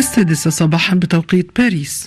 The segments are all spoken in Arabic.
السادسة صباحا بتوقيت باريس.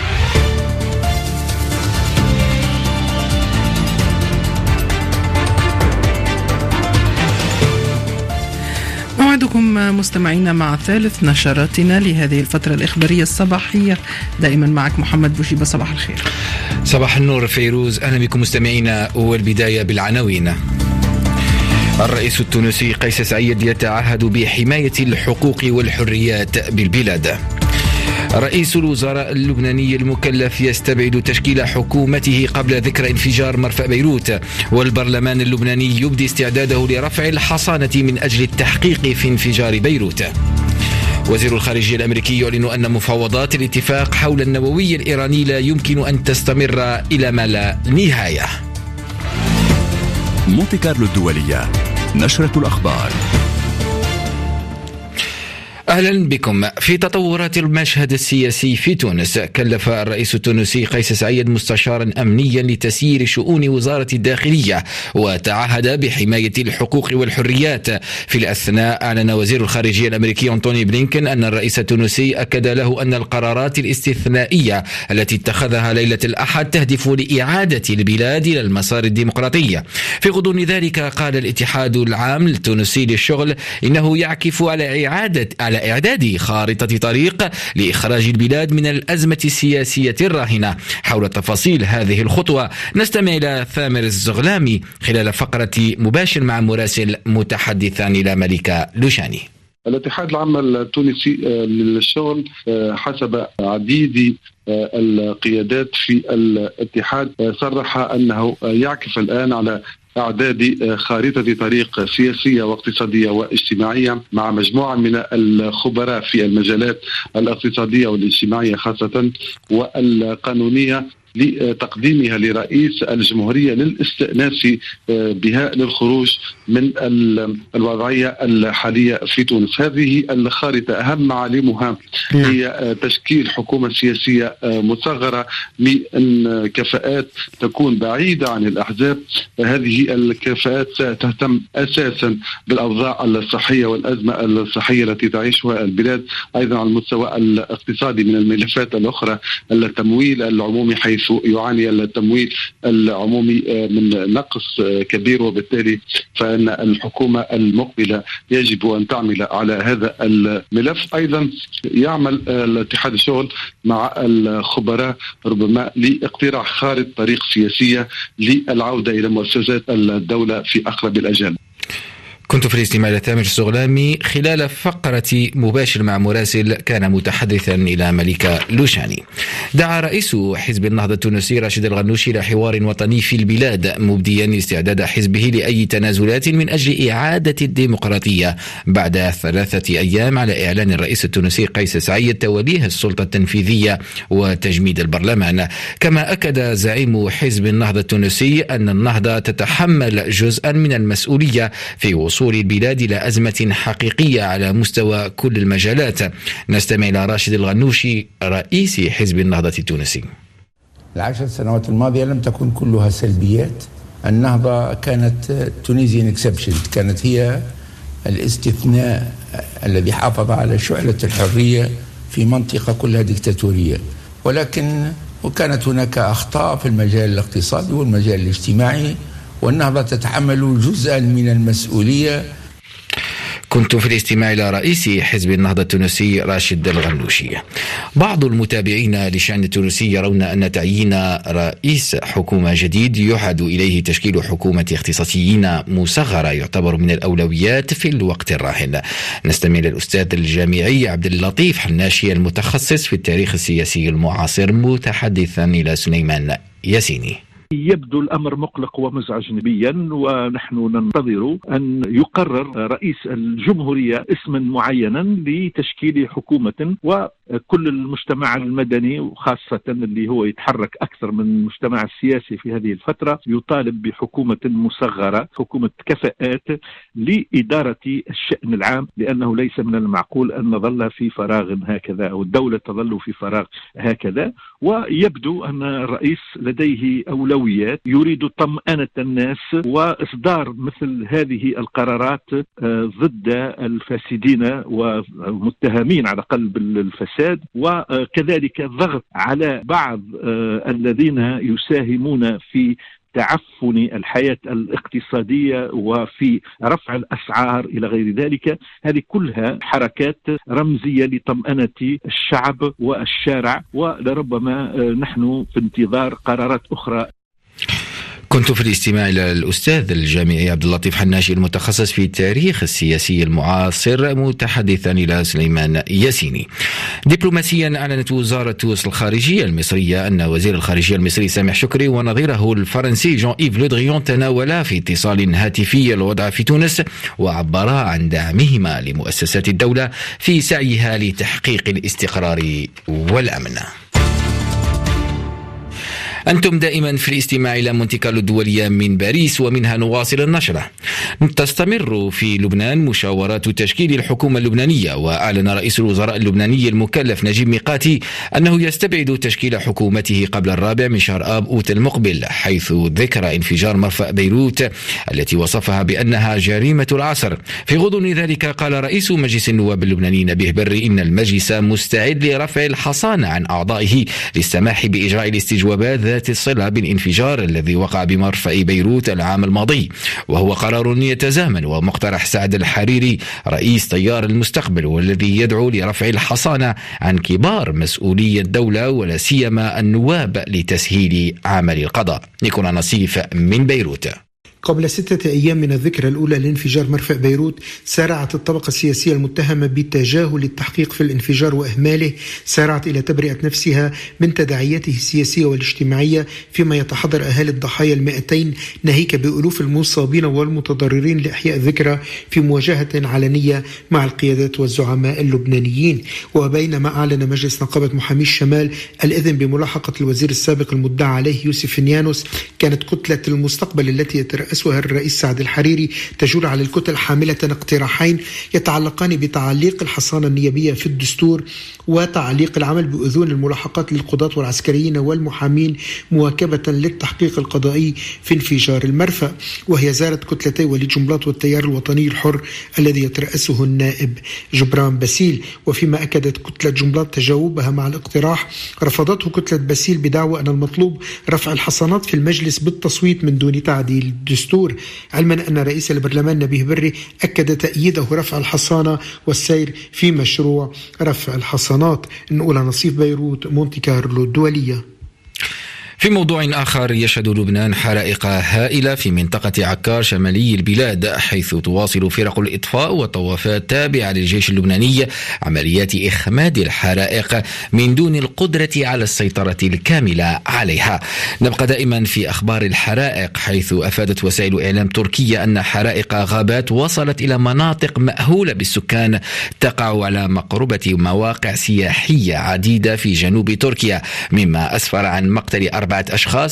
موعدكم مستمعينا مع ثالث نشراتنا لهذه الفترة الإخبارية الصباحية. دائما معك محمد بوشيبة. صباح الخير. صباح النور فيروز، أهلا بكم مستمعينا. والبداية بالعناوين. الرئيس التونسي قيس سعيد يتعهد بحماية الحقوق والحريات بالبلاد. رئيس الوزراء اللبناني المكلف يستبعد تشكيل حكومته قبل ذكرى انفجار مرفأ بيروت. والبرلمان اللبناني يبدي استعداده لرفع الحصانة من أجل التحقيق في انفجار بيروت. وزير الخارجية الأمريكي يعلن أن مفاوضات الاتفاق حول النووي الإيراني لا يمكن أن تستمر إلى ما لا نهاية. مونتي كارلو الدولية، نشرة الأخبار. أهلا بكم. في تطورات المشهد السياسي في تونس، كلف الرئيس التونسي قيس سعيد مستشارا أمنيا لتسيير شؤون وزارة الداخلية وتعهد بحماية الحقوق والحريات. في الأثناء أعلن وزير الخارجية الأمريكي أنتوني بلينكن أن الرئيس التونسي أكد له أن القرارات الاستثنائية التي اتخذها ليلة الأحد تهدف لإعادة البلاد إلى المسار الديمقراطي. في غضون ذلك قال الاتحاد العام التونسي للشغل إنه يعكف على إعداد خارطة طريق لإخراج البلاد من الأزمة السياسية الراهنة. حول تفاصيل هذه الخطوة نستمع إلى ثامر الزغلامي خلال فقرة مباشر مع مراسل متحدثا إلى ملكة لوشاني. الاتحاد العام التونسي للشغل حسب عديد القيادات في الاتحاد صرح أنه يعكف الآن على إعداد خارطة طريق سياسية واقتصادية واجتماعية مع مجموعة من الخبراء في المجالات الاقتصادية والاجتماعية خاصة والقانونية لتقديمها لرئيس الجمهورية للاستئناس بها للخروج من الوضعية الحالية في تونس. هذه الخارطة أهم معالمها هي تشكيل حكومة سياسية مصغرة من كفاءات تكون بعيدة عن الأحزاب. هذه الكفاءات ستهتم أساسا بالأوضاع الصحية والأزمة الصحية التي تعيشها البلاد، أيضا على المستوى الاقتصادي من الملفات الأخرى التمويل العمومي، حيث يعاني التمويل العمومي من نقص كبير، وبالتالي فإن الحكومة المقبلة يجب أن تعمل على هذا الملف. أيضا يعمل الاتحاد الشغل مع الخبراء ربما لاقتراح خارطة طريق سياسية للعودة إلى مؤسسات الدولة في أقرب الأجال. كنت في الاستماع إلى ثامر الزغلامي خلال فقرة مباشر مع مراسل كان متحدثا إلى ملكة لوشاني. دعا رئيس حزب النهضة التونسي راشد الغنوشي إلى حوار وطني في البلاد، مبديا استعداد حزبه لأي تنازلات من أجل إعادة الديمقراطية بعد 3 أيام على إعلان الرئيس التونسي قيس سعيد توليه السلطة التنفيذية وتجميد البرلمان. كما أكد زعيم حزب النهضة التونسي أن النهضة تتحمل جزءا من المسؤولية في وصول البلاد إلى أزمة حقيقية على مستوى كل المجالات. نستمع إلى راشد الغنوشي رئيس حزب النهضة التونسي. 10 سنوات الماضية لم تكن كلها سلبيات. النهضة كانت تونيزيان اكسبشن، كانت هي الاستثناء الذي حافظ على شعلة الحرية في منطقة كلها ديكتاتورية، ولكن وكانت هناك أخطاء في المجال الاقتصادي والمجال الاجتماعي، والنهضة تتحمل جزءا من المسؤولية. كنت في الاستماع إلى رئيس حزب النهضة التونسي راشد الغنوشي. بعض المتابعين للشأن التونسي يرون أن تعيين رئيس حكومة جديد يعهد إليه تشكيل حكومة اختصاصيين مصغرة يعتبر من الأولويات في الوقت الراهن. نستمع للأستاذ الجامعي عبد اللطيف حناشي المتخصص في التاريخ السياسي المعاصر متحدثا إلى سليمان ياسيني. يبدو الأمر مقلق ومزعج نسبيا، ونحن ننتظر أن يقرر رئيس الجمهورية اسما معينا لتشكيل حكومة، وكل المجتمع المدني وخاصة اللي هو يتحرك أكثر من المجتمع السياسي في هذه الفترة يطالب بحكومة مصغرة، حكومة كفاءات لإدارة الشأن العام، لأنه ليس من المعقول أن نظل في فراغ هكذا أو الدولة تظل في فراغ هكذا. ويبدو أن الرئيس لديه أولويات، يريد طمأنة الناس وإصدار مثل هذه القرارات ضد الفاسدين والمتهمين على قلب الفساد الفساد، وكذلك الضغط على بعض الذين يساهمون في تعفن الحياة الاقتصادية وفي رفع الأسعار إلى غير ذلك. هذه كلها حركات رمزية لطمأنة الشعب والشارع، ولربما نحن في انتظار قرارات أخرى. كنت في الاستماع إلى الأستاذ الجامعي عبد اللطيف حناشي المتخصص في التاريخ السياسي المعاصر متحدثا إلى سليمان ياسيني. دبلوماسيا، أعلنت وزارة الخارجية المصرية أن وزير الخارجية المصري سامح شكري ونظيره الفرنسي جان إيف لو دريون تناولا في اتصال هاتفي الوضع في تونس، وعبرا عن دعمهما لمؤسسات الدولة في سعيها لتحقيق الاستقرار والأمن. أنتم دائما في الاستماع إلى مونتي كارلو الدولية من باريس، ومنها نواصل النشرة. تستمر في لبنان مشاورات تشكيل الحكومة اللبنانية، وأعلن رئيس الوزراء اللبناني المكلف نجيب ميقاتي أنه يستبعد تشكيل حكومته قبل 4 من شهر آب أوت المقبل، حيث ذكر انفجار مرفأ بيروت التي وصفها بأنها جريمة العصر. في غضون ذلك قال رئيس مجلس النواب اللبناني نبيه بري إن المجلس مستعد لرفع الحصانة عن أعضائه للسماح بإجراء الاستجوابات ذات الصلة بالانفجار الذي وقع بمرفأ بيروت العام الماضي، وهو قرار يتزامن ومقترح سعد الحريري رئيس تيار المستقبل، والذي يدعو لرفع الحصانة عن كبار مسؤولي الدولة ولا سيما النواب لتسهيل عمل القضاء. نيكولا نصيف من بيروت. قبل 6 أيام من الذكرى الأولى لانفجار مرفأ بيروت، سارعت الطبقة السياسية المتهمة بتجاهل التحقيق في الانفجار وإهماله، سارعت إلى تبرئة نفسها من تداعياته السياسية والاجتماعية، فيما يتحضر أهالي الضحايا 200 ناهيك بألوف المصابين والمتضررين لإحياء الذكرى في مواجهة علنية مع القيادات والزعماء اللبنانيين. وبينما أعلن مجلس نقابة محامي الشمال الإذن بملاحقة الوزير السابق المدعى عليه يوسف نيانوس، كانت كتلة المستقبل التي يترأسها الرئيس سعد الحريري تجول على الكتل حاملة اقتراحين يتعلقان بتعليق الحصانة النيابية في الدستور وتعليق العمل بأذون الملاحقات للقضاة والعسكريين والمحامين مواكبة للتحقيق القضائي في انفجار المرفأ. وهي زارت كتلتي وليد جنبلاط والتيار الوطني الحر الذي يترأسه النائب جبران باسيل. وفيما أكدت كتلة جنبلاط تجاوبها مع الاقتراح، رفضته كتلة باسيل بدعوى أن المطلوب رفع الحصانات في المجلس بالتصويت من دون تعديل الدستور، علما أن رئيس البرلمان نبيه بري أكد تأييده رفع الحصانة والسير في مشروع رفع الحصانات. نقول نصيف بيروت، مونتي كارلو الدولية. في موضوع آخر، يشهد لبنان حرائق هائلة في منطقة عكار شمالي البلاد، حيث تواصل فرق الإطفاء والطوافات تابعة للجيش اللبناني عمليات إخماد الحرائق من دون القدرة على السيطرة الكاملة عليها. نبقى دائما في أخبار الحرائق، حيث أفادت وسائل إعلام تركية أن حرائق غابات وصلت إلى مناطق مأهولة بالسكان تقع على مقربة مواقع سياحية عديدة في جنوب تركيا، مما أسفر عن مقتل 4 أشخاص،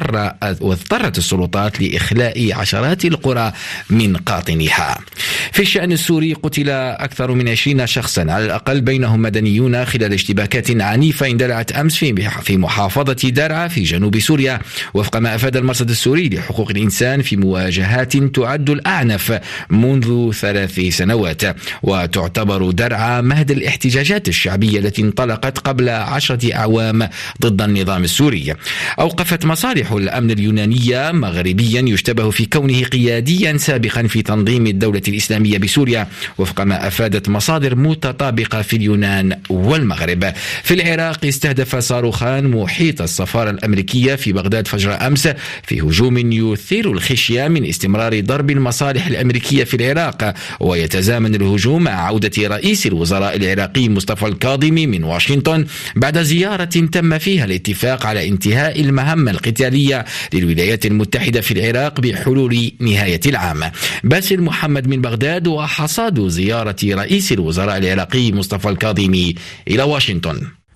واضطرت السلطات لإخلاء عشرات القرى من قاطنيها. في الشأن السوري، قتل أكثر من 20 شخصا على الأقل، بينهم مدنيون، خلال اشتباكات عنيفة اندلعت أمس في محافظة درعا في جنوب سوريا، وفق ما أفاد المرصد السوري لحقوق الإنسان في مواجهات تعد الأعنف منذ 3 سنوات. وتعتبر درعا مهد الاحتجاجات الشعبية التي انطلقت قبل 10 أعوام ضد النظام السوري. أوقفت مصالح الأمن اليونانية مغربيا يشتبه في كونه قياديا سابقا في تنظيم الدولة الإسلامية بسوريا، وفق ما أفادت مصادر متطابقة في اليونان والمغرب. في العراق، استهدف صاروخان محيط السفارة الأمريكية في بغداد فجر أمس في هجوم يثير الخشية من استمرار ضرب المصالح الأمريكية في العراق، ويتزامن الهجوم مع عودة رئيس الوزراء العراقي مصطفى الكاظمي من واشنطن بعد زيارة تم فيها الاتفاق على انتهاء المهمة القتالية للولايات المتحدة في العراق بحلول نهاية العام. باسل محمد من بغداد، وحصاد زيارة رئيس الوزراء العراقي مصطفى الكاظمي إلى واشنطن.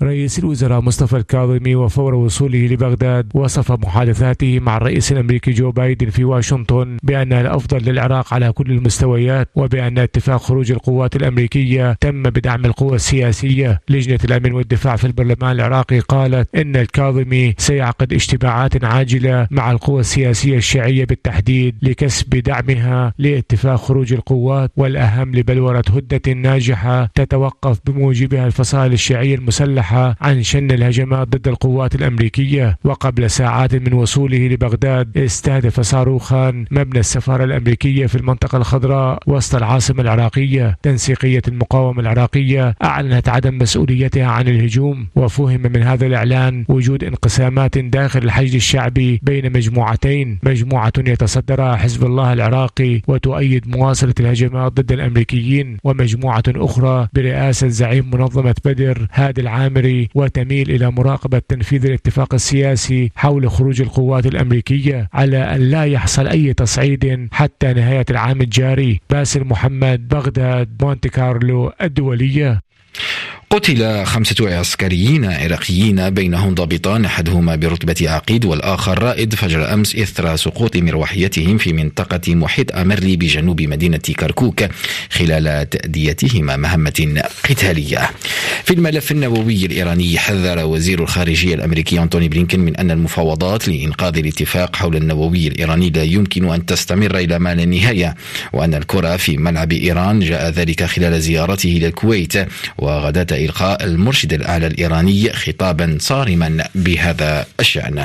رئيس الوزراء مصطفى الكاظمي وفور وصوله لبغداد وصف محادثاته مع الرئيس الأمريكي جو بايدن في واشنطن بأنها الأفضل للعراق على كل المستويات، وبأن اتفاق خروج القوات الأمريكية تم بدعم القوى السياسية. لجنة الأمن والدفاع في البرلمان العراقي قالت إن الكاظمي سيعقد اجتماعات عاجلة مع القوى السياسية الشيعية بالتحديد لكسب دعمها لاتفاق خروج القوات، والأهم لبلورة هدنة ناجحة تتوقف بموجبها الفصائل الشيعية المسلحة عن شن الهجمات ضد القوات الأمريكية. وقبل ساعات من وصوله لبغداد استهدف صاروخان مبنى السفارة الأمريكية في المنطقة الخضراء وسط العاصمة العراقية. تنسيقية المقاومة العراقية أعلنت عدم مسؤوليتها عن الهجوم، وفهم من هذا الإعلان وجود انقسامات داخل الحشد الشعبي بين مجموعتين، مجموعة يتصدرها حزب الله العراقي وتؤيد مواصلة الهجمات ضد الأمريكيين، ومجموعة أخرى برئاسة زعيم منظمة بدر هادي العامري وتميل إلى مراقبة تنفيذ الاتفاق السياسي حول خروج القوات الأمريكية على أن لا يحصل أي تصعيد حتى نهاية العام الجاري. باسل محمد، بغداد، مونتي كارلو الدولية. قتل 5 عسكريين عراقيين بينهم ضابطان أحدهما برتبة عقيد والآخر رائد فجر أمس إثر سقوط مروحيتهم في منطقة محيط أمري بجنوب مدينة كركوك خلال تأديتهما مهمة قتالية. في الملف النووي الإيراني، حذر وزير الخارجية الأمريكي أنتوني بلينكن من أن المفاوضات لإنقاذ الاتفاق حول النووي الإيراني لا يمكن أن تستمر إلى ما لا نهاية، وأن الكرة في ملعب إيران. جاء ذلك خلال زيارته إلى الكويت وغداة إلقاء المرشد الأعلى الإيراني خطابا صارما بهذا الشأن.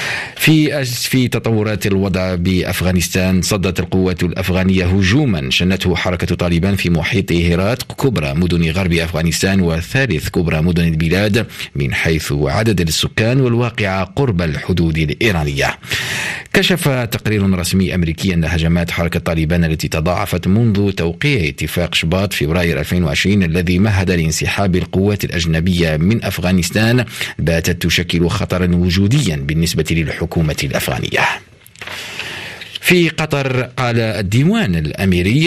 في تطورات الوضع بأفغانستان، صدت القوات الأفغانية هجوما شنته حركة طالبان في محيط هرات، كبرى مدن غرب أفغانستان وثالث كبرى مدن البلاد من حيث عدد السكان والواقعة قرب الحدود الإيرانية. كشف تقرير رسمي أمريكي أن هجمات حركة طالبان التي تضاعفت منذ توقيع اتفاق شباط فبراير 2020 الذي مهد لانسحاب القوات الأجنبية من أفغانستان باتت تشكل خطرا وجوديا بالنسبة للحكومة الأفغانية. في قطر، قال الديوان الأميري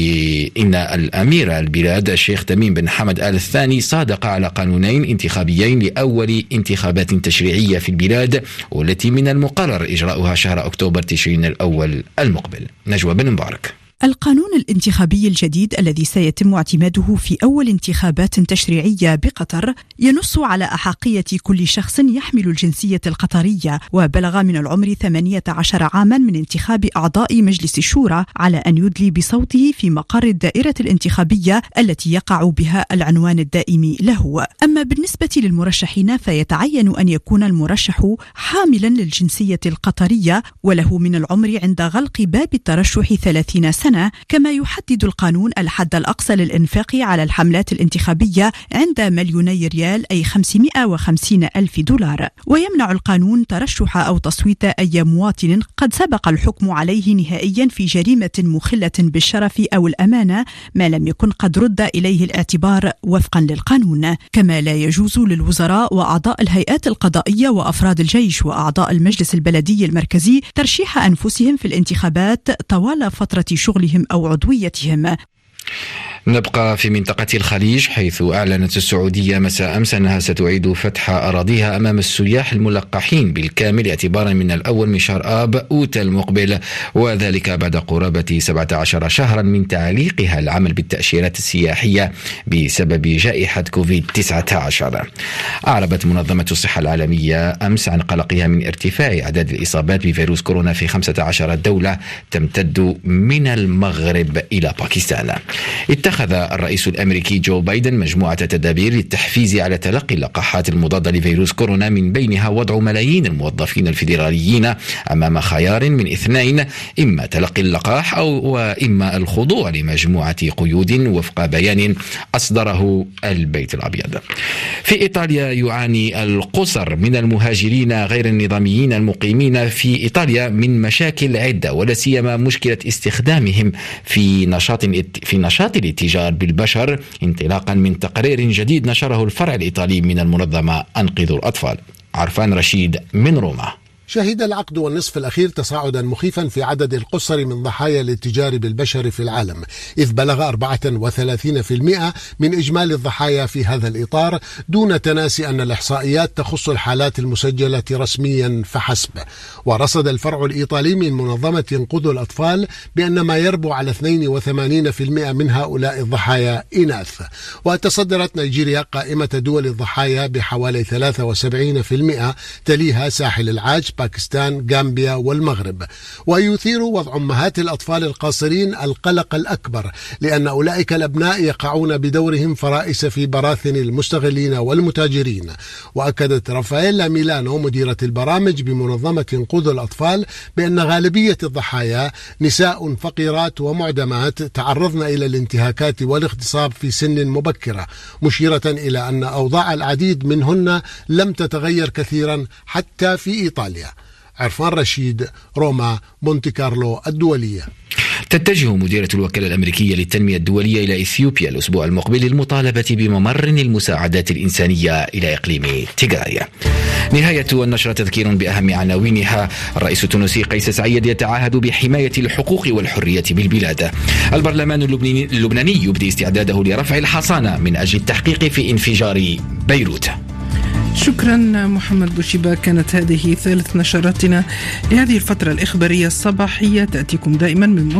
إن الأمير البلاد الشيخ تميم بن حمد آل الثاني صادق على قانونين انتخابيين لأول انتخابات تشريعية في البلاد، والتي من المقرر إجراؤها شهر أكتوبر تشرين الأول المقبل. نجوى بن مبارك. القانون الانتخابي الجديد الذي سيتم اعتماده في أول انتخابات تشريعية بقطر ينص على أحقية كل شخص يحمل الجنسية القطرية وبلغ من العمر 18 عاما من انتخاب أعضاء مجلس الشورى على أن يدلي بصوته في مقر الدائرة الانتخابية التي يقع بها العنوان الدائم له. أما بالنسبة للمرشحين فيتعين أن يكون المرشح حاملا للجنسية القطرية وله من العمر عند غلق باب الترشح 30 سنة، كما يحدد القانون الحد الأقصى للإنفاق على الحملات الانتخابية عند 2,000,000 ريال أي 550,000 دولار. ويمنع القانون ترشح أو تصويت أي مواطن قد سبق الحكم عليه نهائيا في جريمة مخلة بالشرف أو الأمانة ما لم يكن قد رد إليه الاعتبار وفقا للقانون. كما لا يجوز للوزراء وأعضاء الهيئات القضائية وأفراد الجيش وأعضاء المجلس البلدي المركزي ترشيح أنفسهم في الانتخابات طوال فترة شغلهم أو عضويتهم. نبقى في منطقة الخليج، حيث أعلنت السعودية مساء أمس أنها ستعيد فتح أراضيها أمام السياح الملقحين بالكامل اعتبارا من الأول من شهر آب أوت المقبل، وذلك بعد قرابة 17 شهرا من تعليقها العمل بالتأشيرات السياحية بسبب جائحة كوفيد-19. أعربت منظمة الصحة العالمية أمس عن قلقها من ارتفاع أعداد الإصابات بفيروس كورونا في 15 دولة تمتد من المغرب إلى باكستان. اتخذ الرئيس الأمريكي جو بايدن مجموعة تدابير للتحفيز على تلقي اللقاحات المضادة لفيروس كورونا، من بينها وضع ملايين الموظفين الفيدراليين أمام خيار من اثنين: إما تلقي اللقاح وإما الخضوع لمجموعة قيود وفق بيان أصدره البيت الأبيض. في إيطاليا، يعاني القصر من المهاجرين غير النظاميين المقيمين في إيطاليا من مشاكل عدة، ولا سيما مشكلة استخدامهم في نشاط الاتجار بالبشر، انطلاقا من تقرير جديد نشره الفرع الإيطالي من المنظمة أنقذوا الأطفال. عرفان رشيد من روما. شهد العقد والنصف الأخير تصاعدا مخيفا في عدد القُصّر من ضحايا الاتجار بالبشر في العالم، إذ بلغ 34% من إجمالي الضحايا في هذا الإطار، دون تناسي أن الإحصائيات تخص الحالات المسجلة رسميا فحسب. ورصد الفرع الإيطالي من منظمة إنقاذ الأطفال بأن ما يربو على 82% من هؤلاء الضحايا إناث. وتصدرت نيجيريا قائمة دول الضحايا بحوالي 73%، تليها ساحل العاج، باكستان، غامبيا والمغرب. ويثير وضع أمهات الأطفال القاصرين القلق الأكبر، لأن أولئك الأبناء يقعون بدورهم فرائس في براثن المستغلين والمتاجرين. وأكدت رافائيلا ميلانو مديرة البرامج بمنظمة إنقاذ الأطفال بأن غالبية الضحايا نساء فقيرات ومعدمات تعرضن إلى الانتهاكات والاغتصاب في سن مبكرة، مشيرة إلى أن أوضاع العديد منهن لم تتغير كثيرا حتى في إيطاليا. عرفان رشيد، روما، مونتي كارلو الدولية. تتجه مديرة الوكالة الأمريكية للتنمية الدولية إلى إثيوبيا الأسبوع المقبل للمطالبة بممر المساعدات الإنسانية إلى إقليم تيغراي. نهاية النشرة تذكير بأهم عناوينها. الرئيس التونسي قيس سعيد يتعهد بحماية الحقوق والحرية بالبلاد. البرلمان اللبناني يبدي استعداده لرفع الحصانة من أجل التحقيق في انفجار بيروت. شكرا محمد بوشيبة. كانت هذه ثالث نشراتنا لهذه الفترة الإخبارية الصباحية، تأتيكم دائما من